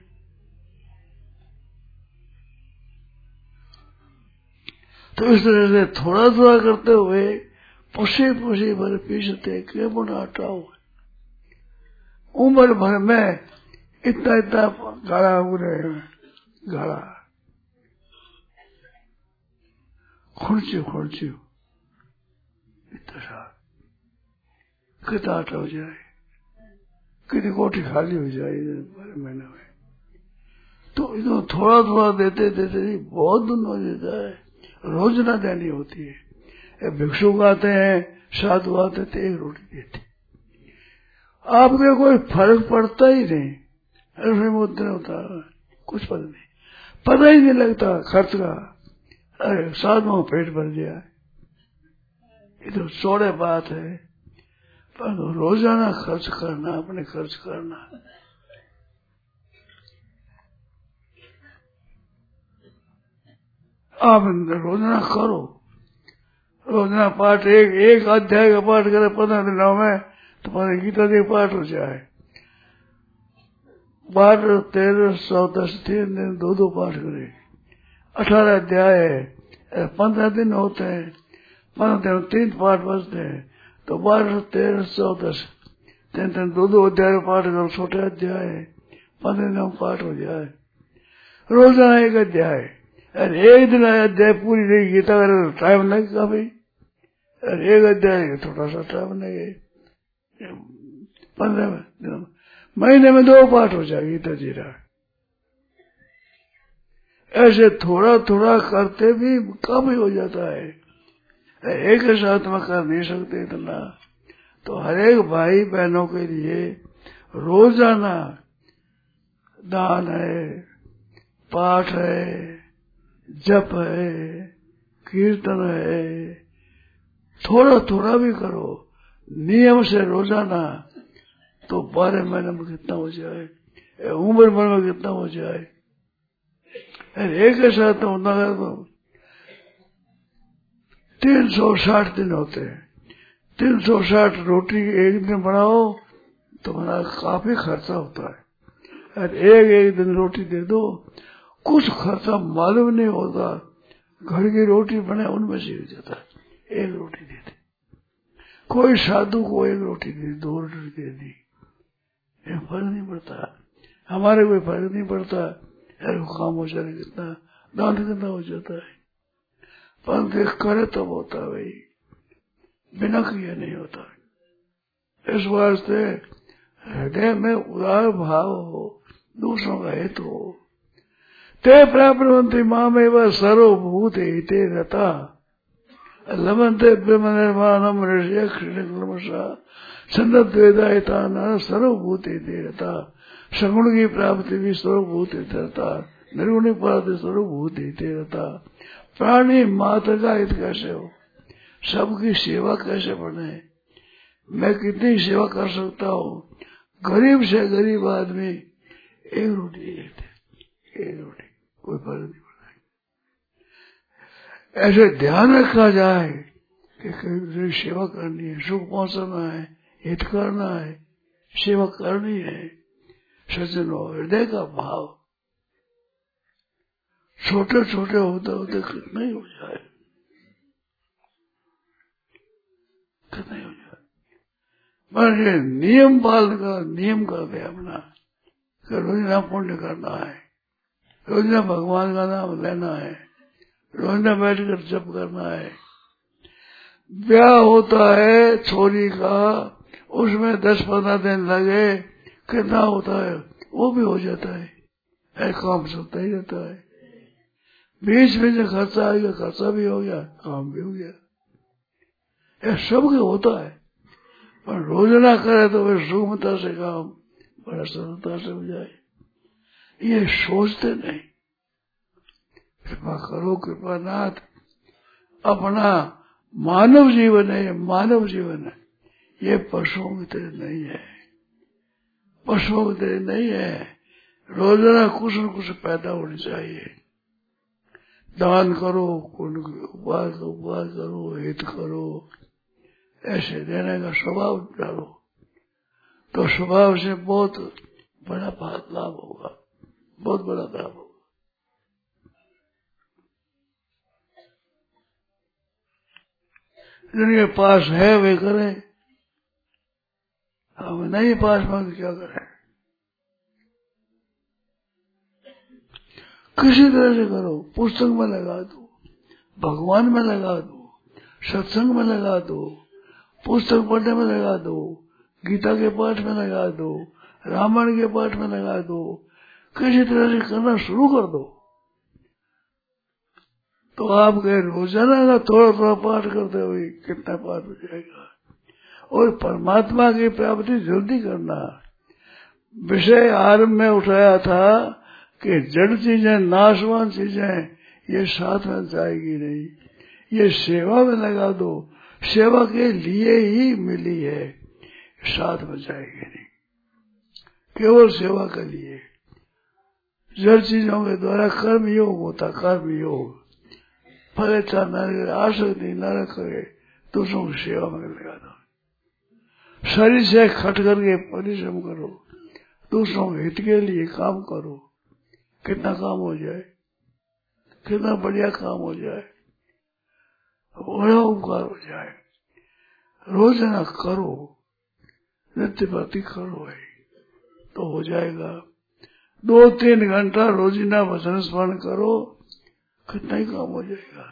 तो इस तरह से थोड़ा थोड़ा करते हुए पुषे भर पीसते के बुढ़ाटा हुए, उम्र भर में इतना गाढ़ा हो रहे हैं, गाढ़ा खुर्ची इतना सा कितना आटा हो जाए, कितनी कोठी खाली हो जाए महीने में। तो इतना थोड़ा थोड़ा देते देते बहुत दिन हो जाता है। रोज ना देनी होती है। भिक्षुक आते हैं, साधु आते तो एक रोटी देते, आपके कोई फर्क पड़ता ही नहीं। ऐसे मुद्दे होता है, कुछ पता ही नहीं लगता खर्च का। अरे साधुओं पेट भर गया, ये तो छोड़े बात है। पर रोजाना खर्च करना, अपने खर्च करना, आप रोजाना करो, रोजाना पाठ, एक अध्याय का पाठ करे 15 दिनों में तो पूरी गीता जी पाठ हो जाए। 12, 13, 14, 3 दिन 2 पाठ करे, 18 अध्याय है, 15 दिन होते हैं, 15 दिन 3 पाठ बचते हैं, तो 12, 13, 14, 3 2 अध्याय पाठ करो, छोटे अध्याय है, 15 दिनों में पाठ हो जाए। रोजाना एक अध्याय, अरे एक दिन अध्याय पूरी नहीं गीता करे तो टाइम लगेगा भाई, अरे एक अध्याय थोड़ा सा टाइम लगेगा। 15 दिनों महीने में 2 पाठ हो जाए गीता जी रहा। ऐसे थोड़ा थोड़ा करते भी कम ही हो जाता है, एक साथ में कर नहीं सकते इतना। तो हर एक भाई बहनों के लिए रोजाना दान है, पाठ है, जप है, कीर्तन है, थोड़ा थोड़ा भी करो नियम से रोजाना, तो 12 महीने में कितना हो जाए, उम्र भर में कितना हो जाए। एक के साथ होता है तो 360 दिन होते हैं, 360 रोटी एक दिन बनाओ तो बड़ा काफी खर्चा होता है। और एक दिन रोटी दे दो, कुछ खर्चा मालूम नहीं होता, घर की रोटी बने उनमें से हो जाता है। एक रोटी दे दी, कोई साधु को एक रोटी दे दी, 2 रोटी दे दी, फर्क नहीं पड़ता, हमारे कोई फर्क नहीं पड़ता। काम हो जाए कितना, दान कितना हो जाता है, पर करे तब होता है भाई, बिना किए नहीं होता। इस वास्ते हृदय में उदार भाव हो, दूसरों का हित हो। ते प्राप्नुवन्ति मामेव सर्वभूत हिते रता लभन्ते ब्रह्मनिर्वाणम ऋषय क्षणक्रमशः छन्दद्वैतायतान सर्वभूत हिते रता। सगुण की प्राप्ति भी सर्वभूत हिते रता, निर्गुण की प्राप्ति सर्वभूत हिते रता। प्राणी मात्र का हित कैसे हो, सबकी सेवा कैसे बने, मैं कितनी सेवा कर सकता हूँ। गरीब से गरीब आदमी एक रोटी देते, एक रोटी, कोई फर्क नहीं पड़ता। ऐसे ध्यान रखा जाए कि सेवा करनी है, सुख पहुंचाना है, हित करना है, सेवा करनी है। सज्जनों, हृदय का भाव छोटे छोटे होते होते कितना ही हो जाए, कितना ही हो जाए। पर नियम पालन का, नियम करते अपना, रोजना पुण्य करना है, रोजना भगवान का नाम लेना है, रोजना बैठकर जप करना है। ब्याह होता है छोरी का, उसमें 10-15 दिन लगे, कितना होता है वो भी हो जाता है, काम चलता ही रहता है। बीच में जो खर्चा आएगा, खर्चा भी हो गया, काम भी हो गया, यह सब के होता है। पर रोजाना करे तो वे सुगमता से काम बड़ा सरलता से हो जाए, ये सोचते नहीं। कृपा करो कृपानाथ, अपना मानव जीवन है, मानव जीवन है, ये पशुओं की तरह नहीं है, पशुओं की तरह नहीं है। रोजाना कुछ न कुछ पैदा होनी चाहिए। दान करो, उपवास करो, हित करो, ऐसे देने का स्वभाव डालो, तो स्वभाव से बहुत बड़ा लाभ होगा, बहुत बड़ा लाभ होगा। जिनके पास है वे करें, हम नहीं पास में क्या करें। किसी तरह से करो, पुस्तक में लगा दो, भगवान में लगा दो, सत्संग में लगा दो, पुस्तक पढ़ने में लगा दो, गीता के पाठ में लगा दो, रामायण के पाठ में लगा दो, किसी तरह से करना शुरू कर दो, तो आपके रोजाना का थोड़ा थोड़ा पाठ करते हुए कितना पाठ हो जाएगा। और परमात्मा की प्राप्ति जल्दी करना। विषय आरंभ में उठाया था कि जड़ चीजें, नाशवान चीजें, ये साथ में जाएगी नहीं, ये सेवा में लगा दो, सेवा के लिए ही मिली है, साथ में जाएगी नहीं, केवल सेवा के लिए। जड़ चीजों के द्वारा कर्म योग होता, कर्म योग, फल इच्छा न रखे, आसक्ति न रखे, दूसरों की सेवा में लगा दो। शरीर से खट करके परिश्रम करो, दूसरों के हित के लिए काम करो। कितना काम हो जाए, कितना बढ़िया काम हो जाए, बड़ा उपकार हो जाए। रोजाना करो, नित्य प्रति करो है तो हो जाएगा। 2-3 घंटा रोजीना भजन स्मरण करो, कितना ही काम हो जाएगा।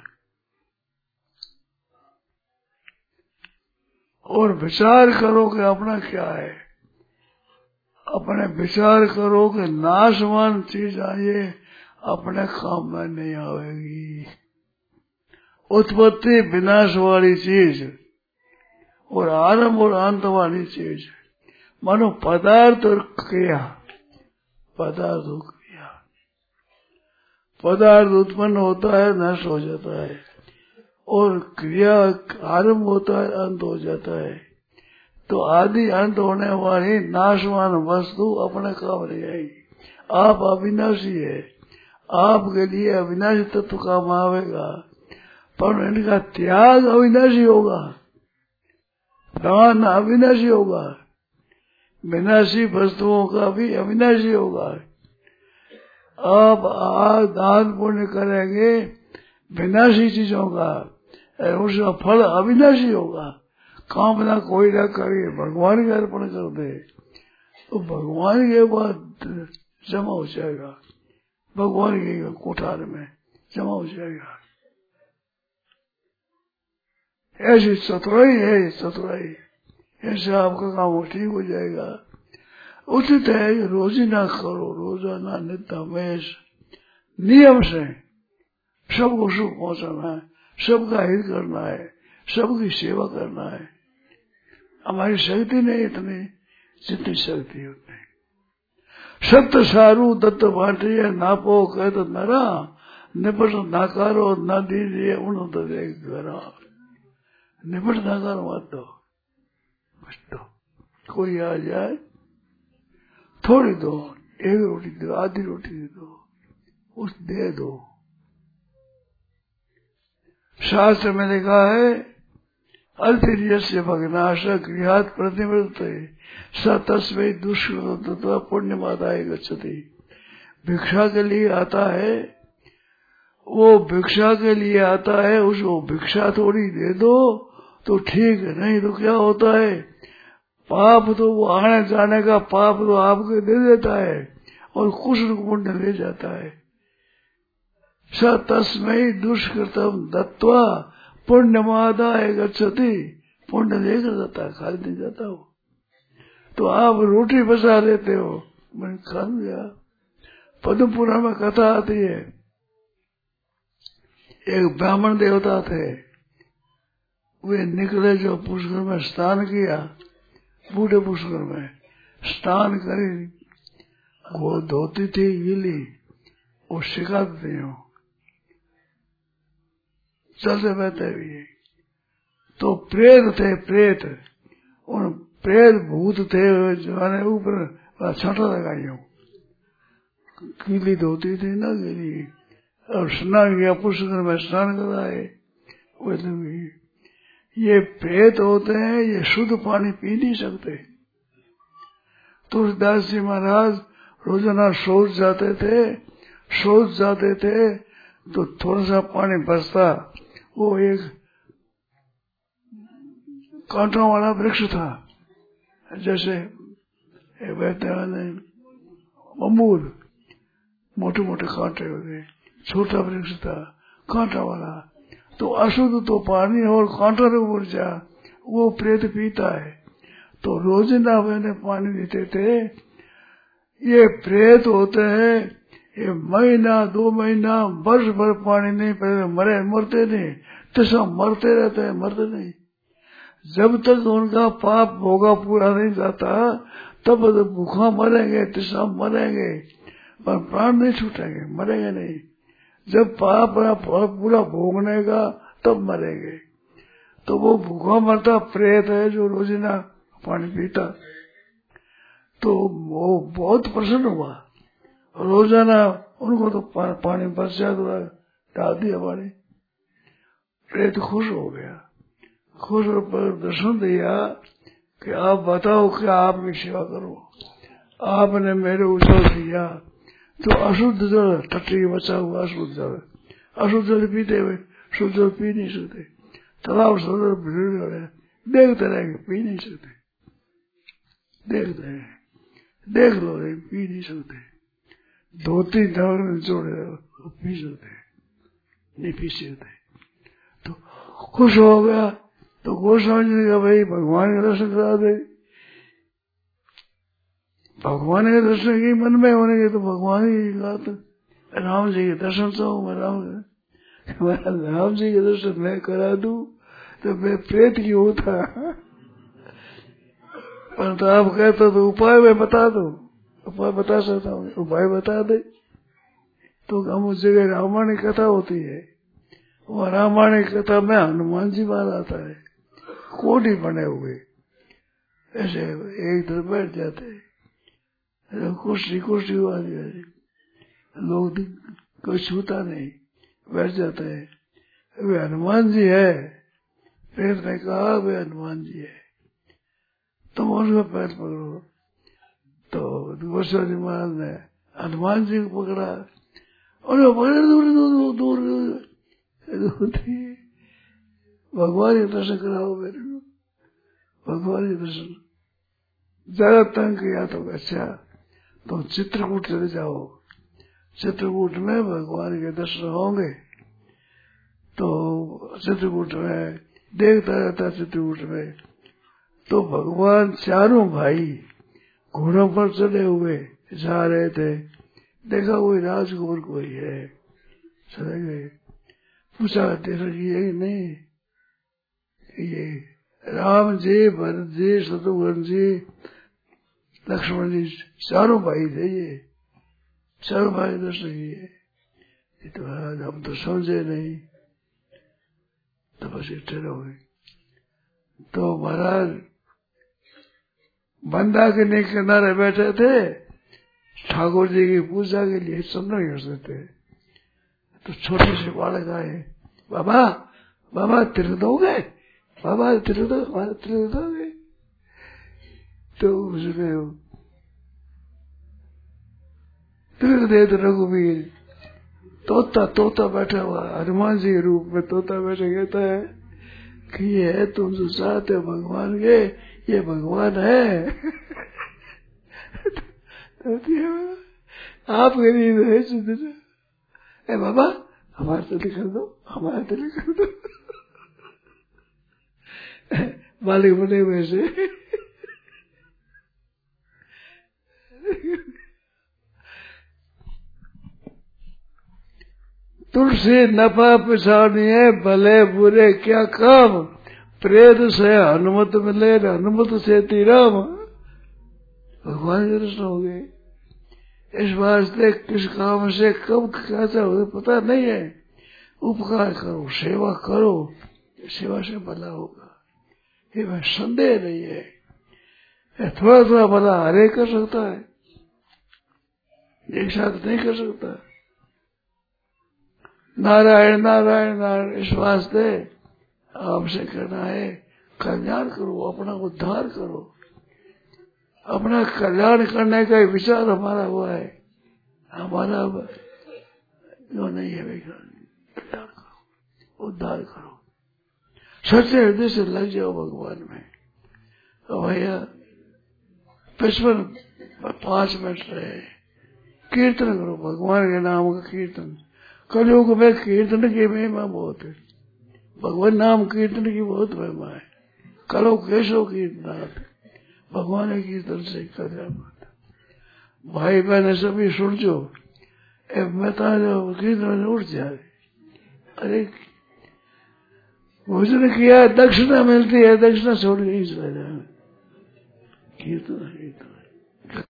और विचार करो कि अपना क्या है, अपने विचार करो कि नाशवान चीज आए अपने काम में नहीं आवेगी। उत्पत्ति विनाश वाली चीज और आरंभ और अंत वाली चीज, मानो पदार्थ और क्रिया। पदार्थ और क्रिया, पदार्थ उत्पन्न होता है, नष्ट हो जाता है, और क्रिया आरंभ होता है, अंत हो जाता है। तो आदि अंत होने वाली नाशवान वस्तु अपने काम नहीं आएगी। आप अविनाशी है, आपके लिए अविनाशी तत्व काम आवेगा, पर इनका त्याग अविनाशी होगा, दान अविनाशी होगा, विनाशी वस्तुओं का भी अविनाशी होगा। आप दान पुण्य करेंगे विनाशी चीजों का, उसका फल अविनाशी होगा। कामना कोई ना करे, भगवान के अर्पण कर दे तो भगवान के बाद जमा हो जाएगा, भगवान के कोठार में जमा हो जाएगा। ऐसी चतुराई है, चतुराई, ऐसे आपका काम ठीक हो जाएगा। उचित है रोजीना करो, रोजाना नित्य हमेश नियम से सबको सुख पहुंचाना है, सबका हित करना है, सबकी सेवा करना है। हमारी शक्ति नहीं इतनी, जितनी शक्ति उतनी। सत्य सारू दत्त बांटिए नापो कह तो नरा, निपट नाकारो न दीजिए उन तो देख करा। निपट नाकारो मत दो, बस दो। कोई आ जाए थोड़ी दो, एक रोटी दो, आधी रोटी दे दो, उस दे दो। शास्त्र में लिखा है अल्पीर्यस्य भग्नाश गृहात् प्रतिवृत्ते स तस्मै दुष्कृत पुण्यमादाय गच्छति। भिक्षा के लिए आता है, वो भिक्षा के लिए आता है, उसको भिक्षा थोड़ी दे दो तो ठीक है, नहीं तो क्या होता है, पाप तो वो आने जाने का पाप तो आपके दे देता है और कुछ पुण्य ले जाता है। स तस्मै दुष्कृतम दत्वा पुण्यमादाय गच्छति। पुण्य लेकर जाता है, खाली नहीं जाता हो। तो आप रोटी बचा लेते हो, मैंने खा लिया। पद्म पुराण में कथा आती है, एक ब्राह्मण देवता थे, वे निकले जो पुष्कर में स्नान किया, बूढ़े पुष्कर में स्नान करी, वो धोती थी गीली, वो सिखाते हो चलते बहते हुए। तो प्रेत थे, प्रेत, उन प्रेत भूत थे जो ऊपर छटा लगाई हो, गीली धोती थी ना गीली, और स्नान किया, पुष्कर में स्नान कराए। ये प्रेत होते हैं, ये शुद्ध पानी पी नहीं सकते। तुलसीदास जी महाराज रोजाना शौच जाते थे तो थोड़ा सा पानी बचता, वो एक कांटों वाला वृक्ष था, जैसे अमूल मोटे मोटे कांटे हो गए, छोटा वृक्ष था कांटा वाला। तो अशुद्ध तो पानी और कांटा ऊर्जा वो प्रेत पीता है। तो रोजिना मैंने पानी देते थे। ये प्रेत होते हैं, ये महीना 2 महीना वर्ष भर पानी नहीं पीते, मरते नहीं, तो सब मरते रहते हैं, मरते नहीं। जब तक उनका पाप भोगा पूरा नहीं जाता तब भूखा मरेंगे, तिसा मरेंगे, पर प्राण नहीं छूटेंगे, मरेंगे नहीं। जब पाप पूरा भोगने का तब मरेंगे। तो वो भूखा मरता प्रेत है जो रोजिना पानी पीता। तो वो बहुत प्रसन्न हुआ, रोजाना उनको तो पानी बच जाता, डाल दिया पानी, प्रेत खुश हो गया, खुश होकर दर्शन दिया कि आप बताओ क्या आप मेरी सेवा करो। आपने मेरे उछल दिया तो अशुद्ध जल, टट्टी बचा हुआ अशुद्ध जल, अशुद्ध जल पीते हुए शुद्ध जल पी नहीं सकते, तालाब सरोवर भीड़ गए, देखते रहेंगे पी नहीं सकते, देखते हैं, देख लो पी नहीं सकते, धोती जोड़े पी सकते, नहीं पी सकते। तो खुश हो गया तो गोस्वामी जी ने कहा भाई भगवान का दर्शन करा दे। भगवान के दर्शन की मन में होने के तो भगवान ही कहा तो राम जी के दर्शन चाहूँ मैं, राम जी के दर्शन मैं करा दूं तो मैं प्रेत क्यों था। पर तो आप कहते तो उपाय मैं बता दो, उपाय बता सकता हूँ, उपाय बता दे। तो हम उस जगह रामायण की कथा होती है, वो रामायण की कथा में हनुमान जी बाहर आता है, कोडी बने हुए ऐसे एक तरफ बैठ जाते हैं, कुर्सी लोग कोई छूता नहीं, बैठ जाता है। वे हनुमान जी है, प्रेत ने कहा वे हनुमान जी है, तुम उनका पैर पकड़ो। तो गोस्वामी महाराज ने हनुमान जी को पकड़ा, उन्हें पकड़े दूर दूर दूर भगवान के दर्शन कराओ मेरे को, भगवान के दर्शन। ज्यादा तंग किया तो अच्छा तुम चित्रकूट चले जाओ, चित्रकूट में भगवान के दर्शन होंगे। तो चित्रकूट में देखता रहता, चित्रकूट में तो भगवान चारों भाई घोड़ों पर चढ़े हुए जा रहे थे, देखा कोई राजकुमार कोई है, चले गए, पूछा देखा ये नहीं, ये राम जी, भरत जी, शत्रुघ्न जी, लक्ष्मण जी, चारों भाई थे, ये चारों भाई दर्शन किए। तो हम तो समझे नहीं, तो बस ठहरे हो गए। तो महाराज बंदा के किनारे बैठे थे, ठाकुर जी की पूजा के लिए सब नहीं कर सकते। तो छोटे से बालक आए, बाबा बाबा तीर्थ दोगे, बाबा तीर्थ दो, हमारे तीर्थ दोगे। तो उसमें तीर्थ दे तो रघुवीर, तोता बैठा हुआ हनुमान जी के रूप में तोता बैठे, कहता है कि ये है तुम जो चाहते हो भगवान के, ये भगवान है। आपके लिए है बाबा, हमारे तो लिख दो, हमारे तो लिख दो। मालिक बने हुए से तुलसी नफा पिछाड़िए, भले बुरे क्या काम, प्रेत से हनुमत मिले, हनुमत से तीराम। भगवान के दर्शन हो गए। इस वास्ते किस काम से कब कैसा हो पता नहीं है, उपकार करो, सेवा करो, सेवा से भला होगा, ये मैं संदेह नहीं है। थोड़ा थोड़ा भला हरे कर सकता है, एक साथ नहीं कर सकता। नारायण नारायण नारायण, इस वास्ते आपसे कहना है कल्याण करो, अपना उद्धार करो, अपना कल्याण करने का विचार हमारा हुआ है, हमारा जो नहीं है कल्याण करो, उद्धार करो, सच्चे हृदय से लग जाओ भगवान में। तो भैया 5 मिनट रहे, कीर्तन करो, भगवान के नाम का कीर्तन। कलयुग में कीर्तन की महिमा बहुत है, भगवान नाम कीर्तन की बहुत महिमा है। करो केशव कीर्तनाथ, भगवान के कीर्तन से कल्याण होता। भाई बहन सभी सुन जो, मैं तो कीर्तन में उठ जाए, अरे भोजन किया, दक्षिणा मिलती है, दक्षिणा छोड़ के नहीं चला जाए, कीर्तन कीर्तन।